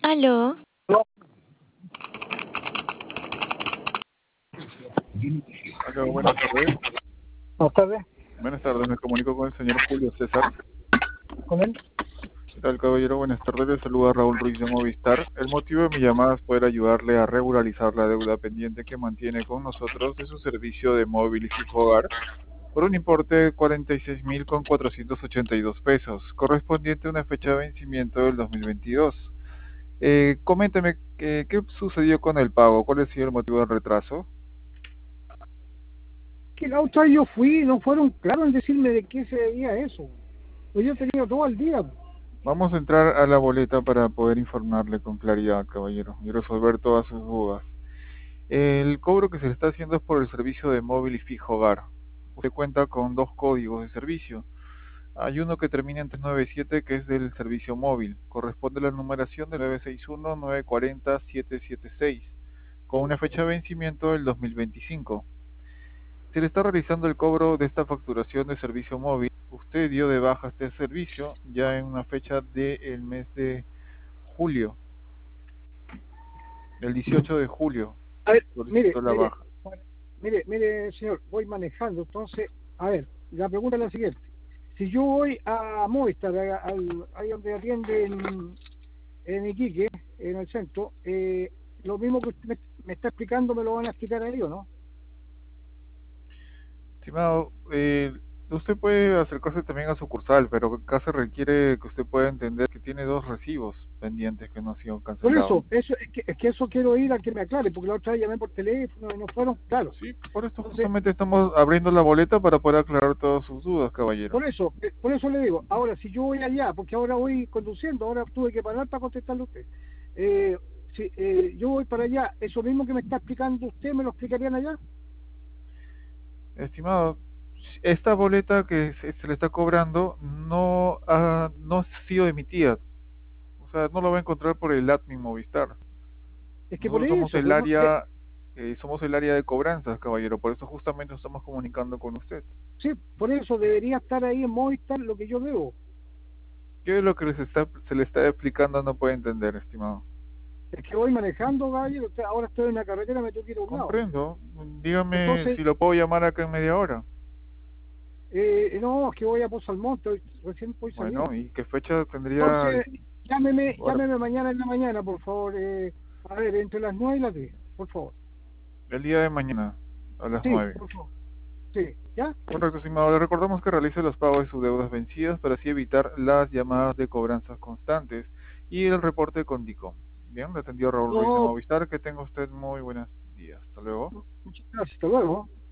Aló, Hola, buenas tardes. Buenas tardes, Buenas tardes, me comunico con el señor Julio César. con él. ¿Qué tal, caballero? Buenas tardes, le saluda Raúl Ruiz de Movistar. El motivo de mi llamada es poder ayudarle a regularizar la deuda pendiente que mantiene con nosotros de su servicio de móvil y fijo hogar por un importe de 46.482 pesos, correspondiente a una fecha de vencimiento del 2022. Coménteme, ¿qué sucedió con el pago? ¿Cuál ha sido el motivo del retraso? Que la otra vez yo fui y no fueron claros en decirme de qué se debía eso. Pues yo he tenido todo el día. Vamos a entrar a la boleta para poder informarle con claridad, caballero, y resolver todas sus dudas. El cobro que se le está haciendo es por el servicio de móvil y fijo hogar. Usted cuenta con dos códigos de servicio. Hay uno que termina en 397, que es del servicio móvil. Corresponde a la numeración del 961-940-776, con una fecha de vencimiento del 2025. Se le está realizando el cobro de esta facturación de servicio móvil. Usted dio de baja este servicio ya en una fecha del mes de julio, el 18 de julio, A ver, solicitó la baja. mire, señor, voy manejando. Entonces, a ver, la pregunta es la siguiente. Si yo voy a Movistar, ahí donde atiende en Iquique, en el centro, lo mismo que usted me está explicando, me lo van a explicar ahí, ¿o no? Estimado, usted puede acercarse también a sucursal, pero acá se requiere que usted pueda entender que tiene dos recibos pendientes que no han sido Por cancelados. eso es que eso quiero ir a que me aclare, porque la otra vez llamé por teléfono y no fueron claros. Sí, por esto Entonces, justamente estamos abriendo la boleta para poder aclarar todas sus dudas, caballero. por eso le digo, ahora si yo voy allá, porque ahora voy conduciendo, ahora tuve que parar para contestarle a usted. Eh, si yo voy para allá, eso mismo que me está explicando usted, ¿me lo explicarían allá? Estimado, esta boleta que se le está cobrando no ha sido emitida. O sea, no lo va a encontrar por el admin Movistar. Es que por Nosotros eso, pues no, somos el área de cobranzas, caballero. Por eso justamente nos estamos comunicando con usted. sí, por eso debería estar ahí en Movistar lo que yo debo. ¿Qué es lo que se le está explicando? No puede entender, estimado. Es que voy manejando, gallo, ahora estoy en la carretera, me tengo que ir a un lado. Comprendo. Dígame Entonces, si lo puedo llamar acá en media hora. no, es que voy a Pozo Almonte, recién voy Bueno, saliendo. ¿y qué fecha tendría? Entonces, llámeme, Ahora, llámeme mañana en la mañana, por favor. A ver, entre las 9 y las 10, por favor. el día de mañana, a las Sí, 9. por favor. Sí, ¿ya? Correcto, estimado. Le recordamos que realice los pagos de sus deudas vencidas para así evitar las llamadas de cobranzas constantes y el reporte con DICOM. Bien, le atendió Raúl Ruiz de No, Movistar. Que tenga usted muy buenos días. Hasta luego. muchas gracias, hasta luego.